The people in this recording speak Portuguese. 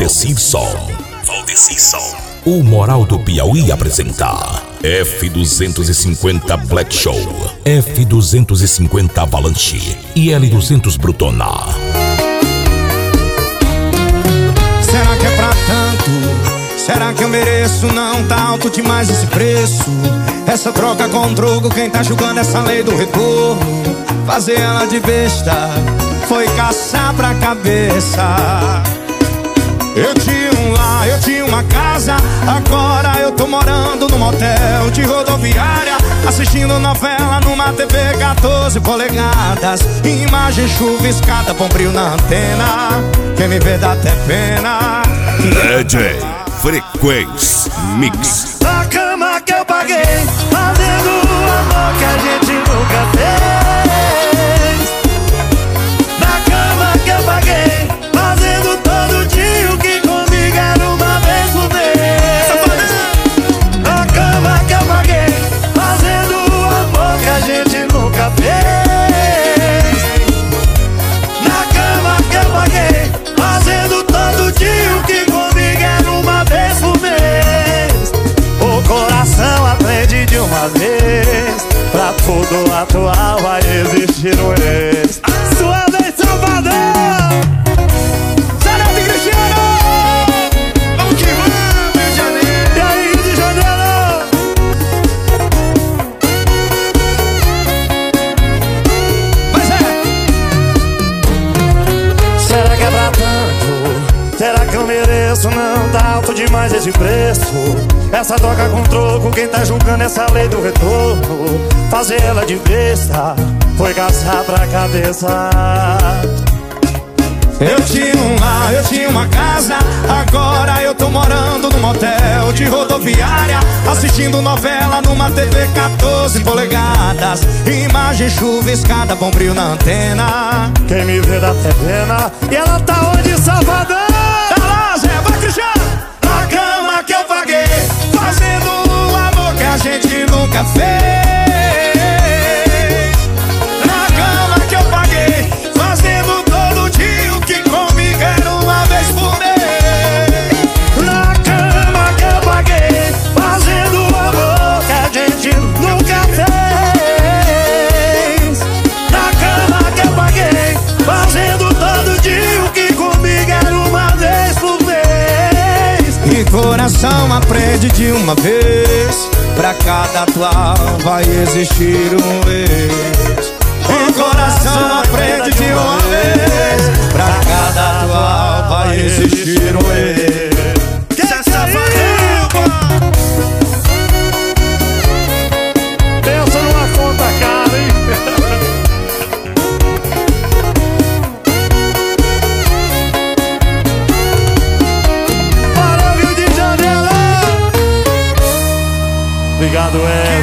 Valdecir Som. O Moral do Piauí apresenta F250 Black Show, F250 Avalanche e L200 Brutona. Será que é pra tanto? Será que eu mereço? Não tá alto demais esse preço. Essa troca com um troco, quem tá julgando essa lei do retorno? Fazer ela de besta foi caçar pra cabeça. Eu tinha um lar, eu tinha uma casa, agora eu tô morando num motel de rodoviária, assistindo novela numa TV 14 polegadas, imagem chuviscada, bombril na antena, quem me vê dá até pena. DJ Frequência Mix. A cama que eu paguei, fazendo o amor que a gente nunca fez. Na cama que eu paguei, fazendo todo dia o que comigo era uma vez por mês. A cama que eu paguei, fazendo o amor que a gente nunca fez. Na cama que eu paguei, fazendo todo dia o que comigo era uma vez por mês. O coração aprende de uma vez, pra tudo atual vai existir um ex. Sua vez, Salvador! Sarete Cristiano! Vamos que vamos, Rio de Janeiro! E aí, Rio de Janeiro? Pois é! Será que é pra tanto? Será que eu mereço? Não tá alto demais esse preço. Essa troca com troco, quem tá julgando essa lei do retorno? Fazer ela de besta foi caçar pra cabeça. Eu tinha um lar, eu tinha uma casa, agora eu tô morando num motel de rodoviária, assistindo novela numa TV 14 polegadas, imagem chuviscada, bombril na antena, quem me vê dá até pena. E ela tá onde, Salvador? Tá lá, Zé, vai Cristiano! A cama que eu paguei, fazendo o amor que a gente nunca fez. Na cama que eu paguei, fazendo todo dia o que comigo era uma vez por mês. Na cama que eu paguei, fazendo o amor que a gente nunca fez. Na cama que eu paguei, fazendo todo dia o que comigo era uma vez por mês. E coração aprende de uma vez, pra cada atual vai existir um ex. O coração aprende de uma vez, pra cada atual vai existir um ex. Que safadão! Pensa numa conta cara, hein? Para o Rio de Janeiro! Obrigado,